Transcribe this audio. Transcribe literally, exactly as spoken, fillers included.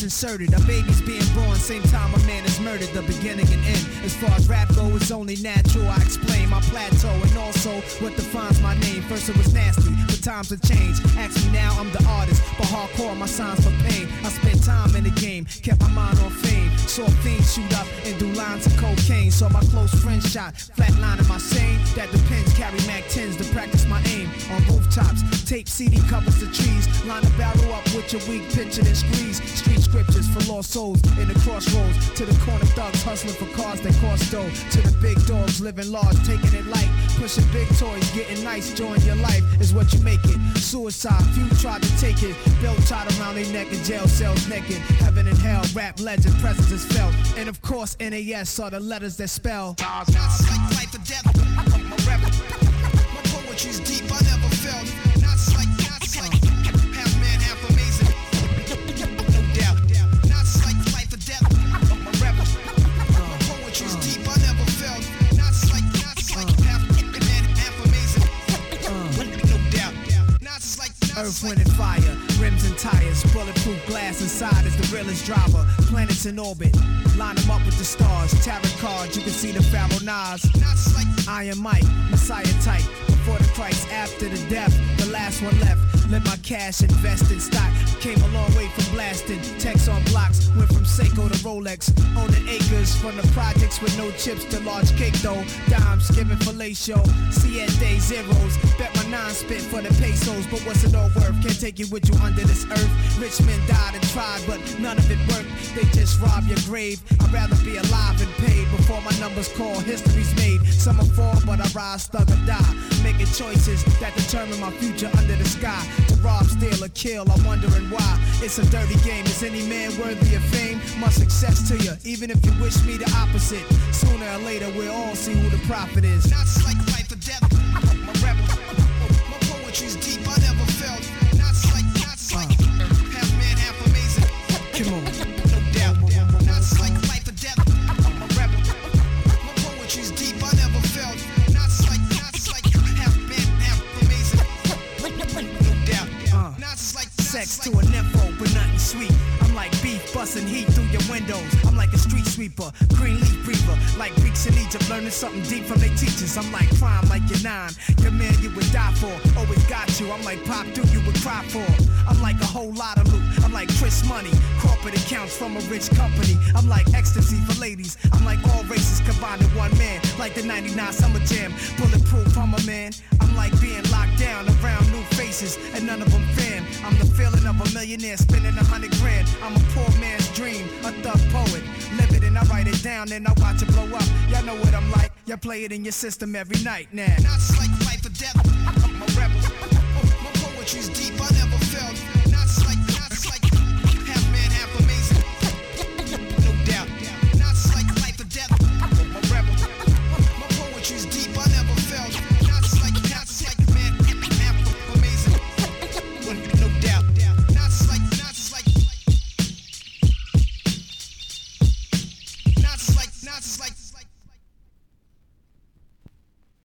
inserted. A baby's being born, same time a man is murdered. The beginning and end. As far as rap go, it's only natural. I explain my plateau and also what defines my name. First it was nasty, but times have changed. Ask me now, I'm the artist, but hardcore my signs for pain. I spent time in the game, kept my mind on fame. Saw fiends shoot up and do lines of cocaine. Saw my close friend shot, flatlining my sane. That depends, carry Mac tens to practice my aim. On rooftops, tape C D covers the trees. Line a barrel up with your weak picture and squeeze. Street scriptures for lost souls in the crossroads. To the corner thugs hustling for cars that cost dough. To the big dogs living large, taking it light. Pushing big toys, getting nice, join your life is what you make it. Suicide, few tried to take it. Belt tied around their neck in jail cells naked. Heaven and hell, rap legend, presence is felt. And of course N A S are the letters that spell Nas, Nas, like life or death. My rap, my poetry's deep, I never felt. Not like, not like half man, half amazing. No doubt. Not like life or death. My rap, my poetry's deep, I never felt. Not like, not like half man, half amazing. No doubt. Not like Earth, wind, and fire, rims and tires, bulletproof glass inside is the realest driver. Planets in orbit, line them up with the stars. Tarot cards, you can see the Pharaoh Nas. Iron Mike, Messiah type. Before the Christ, after the death, the last one left. Let my cash invest in stock. Came a long way from blasting. Text on blocks, went from Seiko to Rolex. Owning acres from the projects with no chips to large cake though. Dimes giving fellatio, siete zeros. Bet my nine spit for the pesos, but what's it all worth? Can't take it with you under this earth. Rich men died and tried, but none of it worked. They just rob your grave. I'd rather be alive and paid before my numbers call. History's made. Some are fall, but I rise, thug or die. Making choices that determine my future under the sky. To rob, steal, or kill, I'm wondering why. It's a dirty game. Is any man worthy of fame? My success to you, even if you wish me the opposite. Sooner or later, we'll all see who the prophet is. Not like life or death. My rap, my poetry's deep. I never felt. Not like, not like half man, half amazing. Come on, no doubt. Not like life or death. My rap, my poetry's deep. I never felt. Not like, not like half man, half amazing. No doubt. Uh, not like sex to a nympho, but nothing sweet. I'm like beef busting heat through your windows. I'm like a street sweeper, green leaf breather. Like Greeks in Egypt learning something deep from their teachers. I'm like crime, like you're nine. Your man you would die for, always got you. I'm like Pop Duke you would cry for. I'm like a whole lot of loot. I'm like Chris Money, corporate accounts from a rich company. I'm like ecstasy for ladies. I'm like all races combined in one man. Like the ninety-nine Summer Jam, bulletproof, I'm a man. I'm like being locked down around new faces, and none of them fan. I'm the feeling of a millionaire spending a hundred grand. I'm a poor man's dream, a thug poet. Live it and I write it down and I watch it blow up. Y'all know what I'm like, y'all play it in your system every night now. Not like life or death, I'm a rebel. My poetry's deep, I never felt.